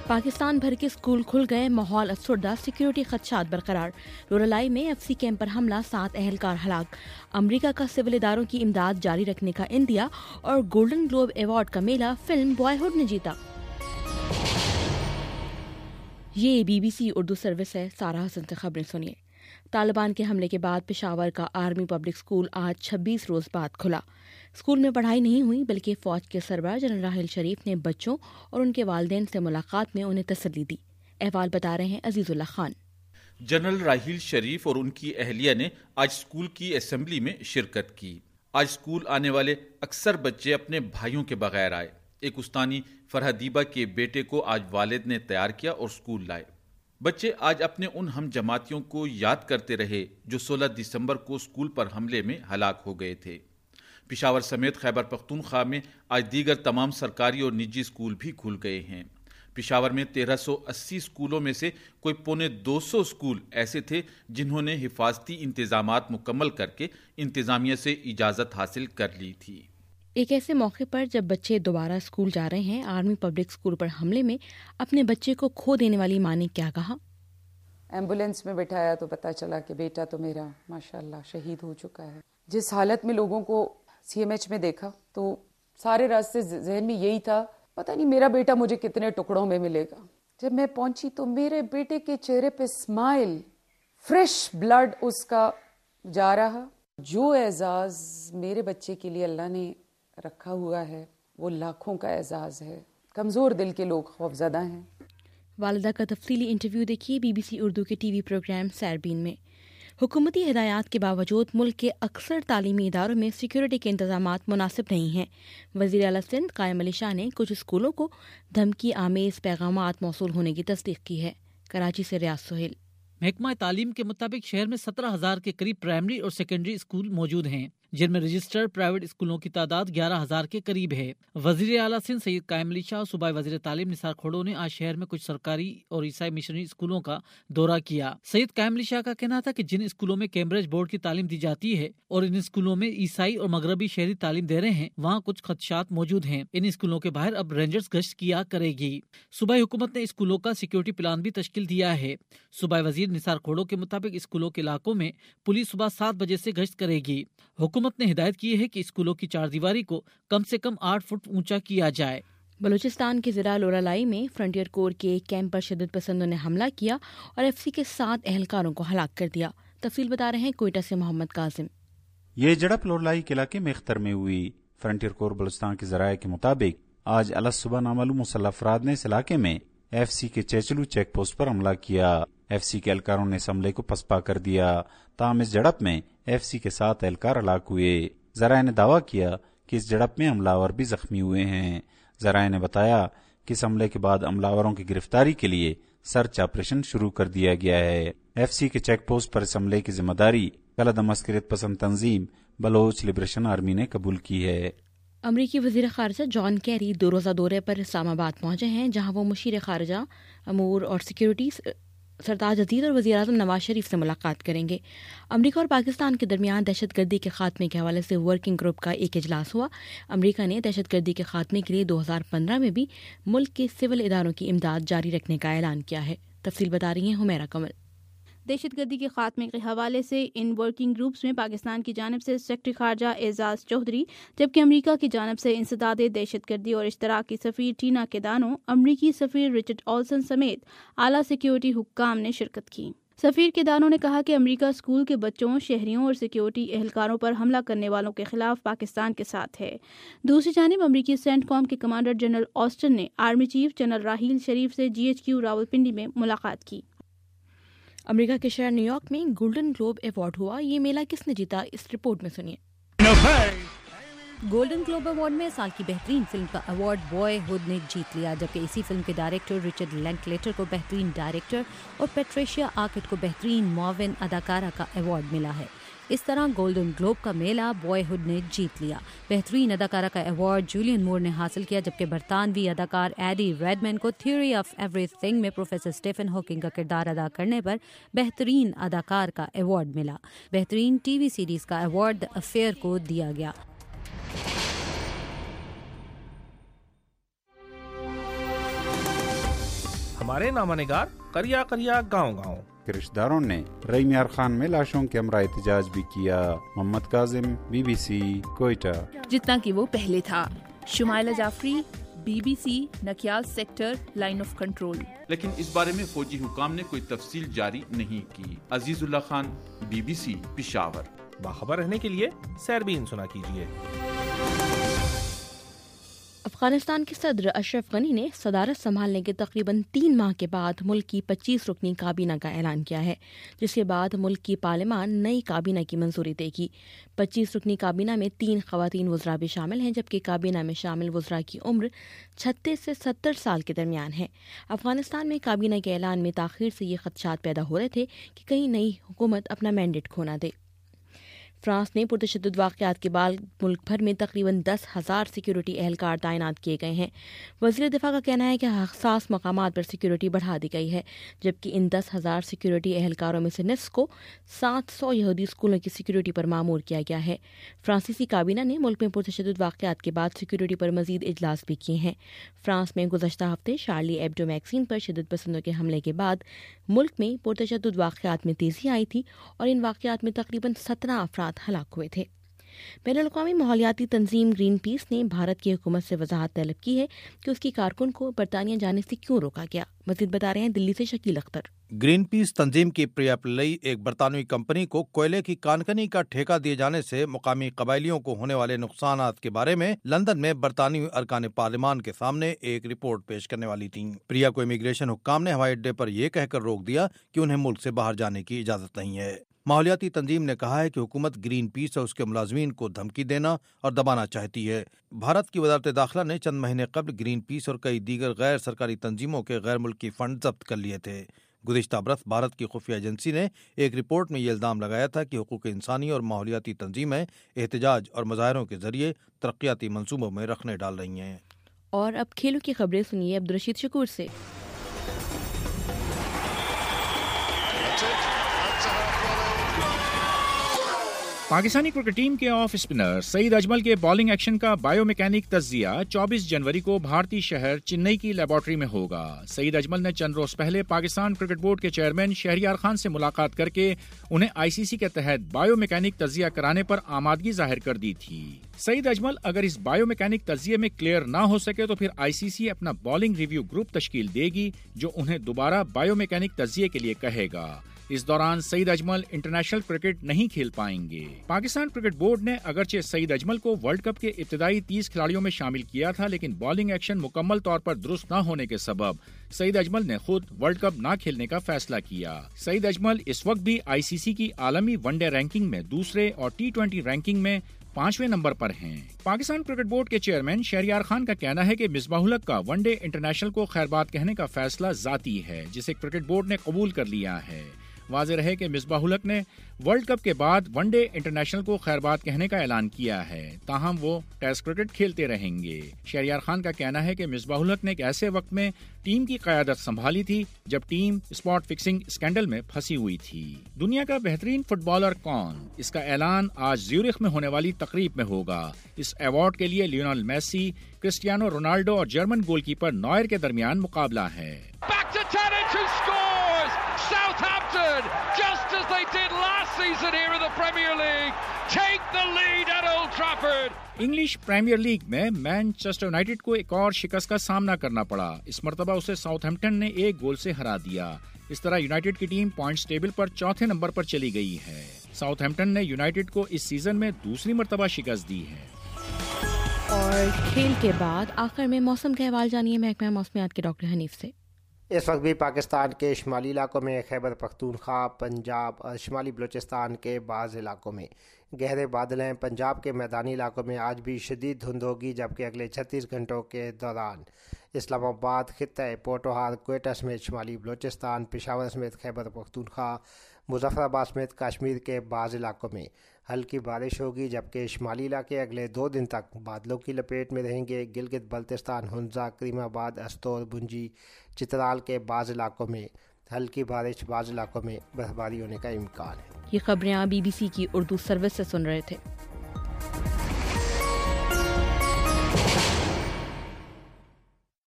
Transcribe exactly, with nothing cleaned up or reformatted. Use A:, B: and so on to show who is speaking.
A: پاکستان بھر کے سکول کھل گئے، ماحول افسردہ، سیکیورٹی خدشات برقرار۔ رورالائی میں ایف سی کیمپ پر حملہ، سات اہلکار ہلاک۔ امریکہ کا سول اداروں کی امداد جاری رکھنے کا عندیہ، اور گولڈن گلوب ایوارڈ کا میلہ فلم بوائے ہوڈ نے جیتا۔ یہ B B C Urdu service ہے۔ سارا حسن سے خبریں سنیے۔ طالبان کے حملے کے بعد پشاور کا آرمی پبلک اسکول آج چھبیس روز بعد کھلا۔ اسکول میں پڑھائی نہیں ہوئی، بلکہ فوج کے سربراہ جنرل راحیل شریف نے بچوں اور ان کے والدین سے ملاقات میں انہیں تسلی دی۔ احوال بتا رہے ہیں عزیز اللہ خان۔
B: جنرل راحیل شریف اور ان کی اہلیہ نے آج اسکول کی اسمبلی میں شرکت کی۔ آج اسکول آنے والے اکثر بچے اپنے بھائیوں کے بغیر آئے۔ ایک استانی فرحدیبہ کے بیٹے کو آج والد نے تیار کیا اور اسکول لائے۔ بچے آج اپنے ان ہم جماعتیوں کو یاد کرتے رہے جو سولہ دسمبر کو اسکول پر حملے میں ہلاک ہو گئے تھے۔ پشاور سمیت خیبر پختونخوا میں آج دیگر تمام سرکاری اور نجی اسکول بھی کھل گئے ہیں۔ پشاور میں تیرہ سو اسی اسکولوں میں سے کوئی پونے دو سو اسکول ایسے تھے جنہوں نے حفاظتی انتظامات مکمل کر کے انتظامیہ سے اجازت حاصل کر لی تھی۔
A: ایک ایسے موقع پر جب بچے دوبارہ اسکول جا رہے ہیں، آرمی پبلک اسکول پر حملے میں اپنے بچے کو کھو دینے والی ماں نے کیا کہا؟
C: ایمبولینس میں بٹھایا تو پتا چلا کہ بیٹا تو میرا ماشاءاللہ شہید ہو چکا ہے۔ جس حالت میں لوگوں کو سی ایم ایچ میں دیکھا تو سارے راستے ذہن میں یہی تھا، پتہ نہیں میرا بیٹا مجھے کتنے ٹکڑوں میں ملے گا۔ جب میں پہنچی تو میرے بیٹے کے چہرے پہ اسمائل، فریش بلڈ اس کا جا رہا۔ جو اعزاز میرے بچے کے لیے اللہ نے رکھا ہوا ہے وہ لاکھوں کا اعزاز ہے۔ کمزور دل کے لوگ خوفزدہ ہیں۔
A: والدہ کا تفصیلی انٹرویو دیکھیے بی بی سی اردو کے ٹی وی پروگرام سیربین میں۔ حکومتی ہدایات کے باوجود ملک کے اکثر تعلیمی اداروں میں سیکیورٹی کے انتظامات مناسب نہیں ہیں۔ وزیر اعلیٰ سندھ قائم علی شاہ نے کچھ اسکولوں کو دھمکی آمیز پیغامات موصول ہونے کی تصدیق کی ہے۔ کراچی سے ریاض سہیل۔
D: محکمہ تعلیم کے مطابق شہر میں سترہ ہزار کے قریب پرائمری اور سیکنڈری اسکول موجود ہیں، جن میں رجسٹرڈ پرائیویٹ اسکولوں کی تعداد گیارہ ہزار کے قریب ہے۔ وزیر اعلیٰ سندھ سید قائم علی شاہ اور صوبائی وزیر تعلیم نثار کھوڑو نے آج شہر میں کچھ سرکاری اور عیسائی مشنری اسکولوں کا دورہ کیا۔ سید قائم علی شاہ کا کہنا تھا کہ جن اسکولوں میں کیمبرج بورڈ کی تعلیم دی جاتی ہے اور ان اسکولوں میں عیسائی اور مغربی شہری تعلیم دے رہے ہیں، وہاں کچھ خدشات موجود ہیں۔ ان اسکولوں کے باہر اب رینجرز گشت کیا کرے گی۔ صوبائی حکومت نے اسکولوں کا سیکیورٹی پلان بھی تشکیل دیا ہے۔ صوبائی وزیر نثار کھوڑو کے مطابق اسکولوں کے علاقوں میں پولیس صبح سات بجے سے گشت کرے گی۔ حکومت نے ہدایت کی ہے کہ اسکولوں کی چار دیواری کو کم سے کم آٹھ فٹ اونچا کیا جائے۔
A: بلوچستان کے ضلع لورالائی میں فرنٹیئر کور کے ایک کیمپ پر شدت پسندوں نے حملہ کیا اور ایف سی کے سات اہلکاروں کو ہلاک کر دیا۔ تفصیل بتا رہے ہیں کوئٹہ سے محمد کاظم۔
E: یہ جھڑپ لورالائی کے علاقے میں اختر میں ہوئی۔ فرنٹیئر کور بلوچستان کے ذرائع کے مطابق آج الگ صبح نامعلوم مسلح افراد نے اس علاقے میں ایف سی کے چیچلو چیک پوسٹ پر حملہ کیا۔ ایف سی کے اہلکاروں نے اس حملے کو پسپا کر دیا، تاہم اس جھڑپ میں ایف سی کے سات اہلکار ہلاک ہوئے۔ ذرائع نے دعویٰ کیا کہ اس جھڑپ میں حملہ آور بھی زخمی ہوئے ہیں۔ ذرائع نے بتایا کہ اس حملے کے بعد حملہ آوروں کی گرفتاری کے لیے سرچ آپریشن شروع کر دیا گیا ہے۔ ایف سی کے چیک پوسٹ پر اس حملے کی ذمہ داری کلعدم عسکریت پسند تنظیم بلوچ لبریشن آرمی نے قبول کی ہے۔
A: امریکی وزیر خارجہ جان کیری دو روزہ دورے پر اسلام آباد پہنچے ہیں، جہاں وہ مشیر خارجہ امور اور سیکیورٹی سرتاج عزیز اور وزیر اعظم نواز شریف سے ملاقات کریں گے۔ امریکہ اور پاکستان کے درمیان دہشت گردی کے خاتمے کے حوالے سے ورکنگ گروپ کا ایک اجلاس ہوا۔ امریکہ نے دہشت گردی کے خاتمے کے لیے دو ہزار پندرہ میں بھی ملک کے سول اداروں کی امداد جاری رکھنے کا اعلان کیا ہے۔ تفصیل بتا رہی ہیں حمیرہ کمل۔
F: دہشت گردی کے خاتمے کے حوالے سے ان ورکنگ گروپس میں پاکستان کی جانب سے سیکرٹری خارجہ اعزاز چودھری، جبکہ امریکہ کی جانب سے انسداد دہشت گردی اور اشتراک کی سفیر ٹینا کیدانو، امریکی سفیر رچرڈ آلسن سمیت اعلیٰ سیکیورٹی حکام نے شرکت کی۔ سفیر کیدانو نے کہا کہ امریکہ اسکول کے بچوں، شہریوں اور سیکیورٹی اہلکاروں پر حملہ کرنے والوں کے خلاف پاکستان کے ساتھ ہے۔ دوسری جانب امریکی سینٹ کام کے کمانڈر جنرل آسٹن نے army chief general Raheel Sharif سے جی ایچ کیو راولپنڈی میں ملاقات کی۔
A: امریکہ کے شہر نیو یارک میں گولڈن گلوب ایوارڈ ہوا۔ یہ میلہ کس نے جیتا، اس رپورٹ میں سنیے۔ گولڈن گلوب ایوارڈ میں سال کی بہترین فلم کا ایوارڈ بوائے ہوڈ نے جیت لیا، جبکہ اسی فلم کے ڈائریکٹر رچرڈ لنکلیٹر کو بہترین ڈائریکٹر اور پیٹریشیا آرکٹ کو بہترین معاون اداکارہ کا ایوارڈ ملا ہے۔ اس طرح گولڈن گلوب کا میلہ بوائے ہوڈ نے جیت لیا۔ بہترین اداکارہ کا ایوارڈ جولین مور نے حاصل کیا، جبکہ برطانوی اداکار ایڈی ریڈمین کو تھیوری آف ایوری تھنگ میں پروفیسر اسٹیفن ہاکنگ کا کردار ادا کرنے پر بہترین اداکار کا ایوارڈ ملا۔ بہترین ٹی وی سیریز کا ایوارڈ دی افیئر کو دیا گیا۔
G: ہمارے نامہ نگار کریا کریا گاؤں گاؤں
E: کے رشتہ داروں نے رحیم یار خان میں لاشوں کے ہمراہ احتجاج بھی کیا. Muhammad Kazim, B B C, Quetta.
H: جتنا کہ وہ پہلے تھا. Shumaila Jafri, B B C, Nakyal sector, line of control.
B: لیکن اس بارے میں فوجی حکام نے کوئی تفصیل جاری نہیں کی. Azizullah Khan, B B C, Peshawar.
G: باخبر رہنے کے لیے سیربین سنا کیجیے.
F: افغانستان کے صدر اشرف غنی نے صدارت سنبھالنے کے تقریباً تین ماہ کے بعد ملک کی پچیس رکنی کابینہ کا اعلان کیا ہے، جس کے بعد ملک کی پارلیمان نئی کابینہ کی منظوری دے گی. پچیس رکنی کابینہ میں تین خواتین وزراء بھی شامل ہیں، جبکہ کابینہ میں شامل وزراء کی عمر چھتیس سے ستر سال کے درمیان ہے. افغانستان میں کابینہ کے اعلان میں تاخیر سے یہ خدشات پیدا ہو رہے تھے کہ کہیں نئی حکومت اپنا مینڈیٹ کھو نہ دے. فرانس نے پرتشدد واقعات کے بعد ملک بھر میں تقریباً دس ہزار سیکیورٹی اہلکار تعینات کیے گئے ہیں. وزیر دفاع کا کہنا ہے کہ حساس مقامات پر سیکیورٹی بڑھا دی گئی ہے، جبکہ ان دس ہزار سیکیورٹی اہلکاروں میں سے نصف کو سات سو یہودی اسکولوں کی سیکیورٹی پر معمور کیا گیا ہے. فرانسیسی کابینہ نے ملک میں پرتشدد واقعات کے بعد سیکیورٹی پر مزید اجلاس بھی کیے ہیں. فرانس میں گزشتہ ہفتے شارلی ایبڈو میگزین پر شدت پسندوں کے حملے کے بعد ملک میں پرتشدد واقعات میں تیزی آئی تھی اور ان واقعات میں تقریباً سترہ افراد ہلاک ہوئے تھے. بین الاقوامی ماحولیاتی تنظیم گرین پیس نے بھارت کی حکومت سے وضاحت طلب کی ہے کہ اس کی کارکن کو برطانیہ جانے سے کیوں روکا گیا. مزید بتا رہے ہیں دلی سے شکیل اختر.
I: گرین پیس تنظیم کی پریا پلئی ایک برطانوی کمپنی کو کوئلے کی کانکنی کا ٹھیکہ دیے جانے سے مقامی قبائلیوں کو ہونے والے نقصانات کے بارے میں لندن میں برطانوی ارکان پارلیمان کے سامنے ایک رپورٹ پیش کرنے والی تھیں. پریا کو امیگریشن حکام نے ہوائی اڈے پر یہ کہہ کر روک دیا کہ انہیں ملک سے باہر جانے کی اجازت نہیں ہے. ماحولیاتی تنظیم نے کہا ہے کہ حکومت گرین پیس اور اس کے ملازمین کو دھمکی دینا اور دبانا چاہتی ہے. بھارت کی وزارت داخلہ نے چند مہینے قبل گرین پیس اور کئی دیگر غیر سرکاری تنظیموں کے غیر ملکی فنڈ ضبط کر لیے تھے. گزشتہ برس بھارت کی خفیہ ایجنسی نے ایک رپورٹ میں یہ الزام لگایا تھا کہ حقوق انسانی اور ماحولیاتی تنظیمیں احتجاج اور مظاہروں کے ذریعے ترقیاتی منصوبوں میں رخنے ڈال رہی ہیں.
F: اور اب کھیلوں کی خبریں سنیے عبدالرشید شکور سے.
J: پاکستانی کرکٹ ٹیم کے آف اسپنر سعید اجمل کے بالنگ ایکشن کا بائیو میکینک تجزیہ چوبیس جنوری کو بھارتی شہر چنئی کی لیبارٹری میں ہوگا. سعید اجمل نے چند روز پہلے پاکستان کرکٹ بورڈ کے چیئرمین شہریار خان سے ملاقات کر کے انہیں آئی سی سی کے تحت بائیو میکینک تجزیہ کرانے پر آمادگی ظاہر کر دی تھی. سعید اجمل اگر اس بائیو میکینک تجزیے میں کلیئر نہ ہو سکے تو پھر آئی سی سی اپنا بالنگ ریویو گروپ تشکیل دے گی جو انہیں دوبارہ بائیو میکینک تجزیے کے لیے کہے گا. اس دوران سعید اجمل انٹرنیشنل کرکٹ نہیں کھیل پائیں گے. پاکستان کرکٹ بورڈ نے اگرچہ سعید اجمل کو ورلڈ کپ کے ابتدائی تیس کھلاڑیوں میں شامل کیا تھا، لیکن بالنگ ایکشن مکمل طور پر درست نہ ہونے کے سبب سعید اجمل نے خود ورلڈ کپ نہ کھیلنے کا فیصلہ کیا. سعید اجمل اس وقت بھی آئی سی سی کی عالمی ون ڈے رینکنگ میں دوسرے اور ٹی ٹوینٹی رینکنگ میں پانچویں نمبر پر ہیں. پاکستان کرکٹ بورڈ کے چیئرمین شہریار خان کا کہنا ہے کہ مصباح الحق کا ون ڈے انٹرنیشنل کو خیر بات کہنے کا فیصلہ ذاتی ہے، جسے کرکٹ بورڈ نے قبول کر لیا ہے. واضح رہے کہ مصباح الحق نے ورلڈ کپ کے بعد ون ڈے انٹرنیشنل کو خیر بات کہنے کا اعلان کیا ہے، تاہم وہ ٹیسٹ کرکٹ کھیلتے رہیں گے. شہریار خان کا کہنا ہے کہ مصباح الحق نے ایک ایسے وقت میں ٹیم کی قیادت سنبھالی تھی جب ٹیم اسپاٹ فکسنگ اسکینڈل میں پھنسی ہوئی تھی. دنیا کا بہترین فٹ بالر کون، اس کا اعلان آج زیورخ میں ہونے والی تقریب میں ہوگا. اس ایوارڈ کے لیے لیونل میسی، کرسٹیانو رونالڈو اور جرمن گول کیپر نوئر کے درمیان مقابلہ ہے.
K: Just as they did last season here in the Premier League, take the lead at Old Trafford.
J: English Premier League میں مانچسٹر یونائیٹڈ کو ایک اور شکست کا سامنا کرنا پڑا. اس مرتبہ اسے ساؤتھ ہیمپٹن نے ایک گول سے ہرا دیا. اس طرح یونائیٹڈ کی ٹیم پوائنٹس ٹیبل پر چوتھے نمبر پر چلی گئی ہے. ساؤتھ ہیمپٹن نے یونائیٹڈ کو اس سیزن میں دوسری مرتبہ شکست دی ہے.
F: اور کھیل کے بعد آخر میں موسم کا احوال جانیے محکمہ موسمیات کے ڈاکٹر حنیف سے.
L: اس وقت بھی پاکستان کے شمالی علاقوں میں، خیبر پختونخوا، پنجاب اور شمالی بلوچستان کے بعض علاقوں میں گہرے بادل ہیں. پنجاب کے میدانی علاقوں میں آج بھی شدید دھند ہوگی، جبکہ اگلے چھتیس گھنٹوں کے دوران اسلام آباد، خطہ پوٹوہار، کوئٹہ سمیت شمالی بلوچستان، پشاور سمیت خیبر پختونخوا، مظفر آباد سمیت کشمیر کے بعض علاقوں میں ہلکی بارش ہوگی، جبکہ شمالی علاقے اگلے دو دن تک بادلوں کی لپیٹ میں رہیں گے. گلگت بلتستان، ہنزا، کریم آباد، استور، بنجی، چترال کے بعض علاقوں میں ہلکی بارش، بعض علاقوں میں برفباری ہونے کا امکان ہے.
F: یہ خبریں آپ بی بی سی کی اردو سروس سے سن رہے تھے.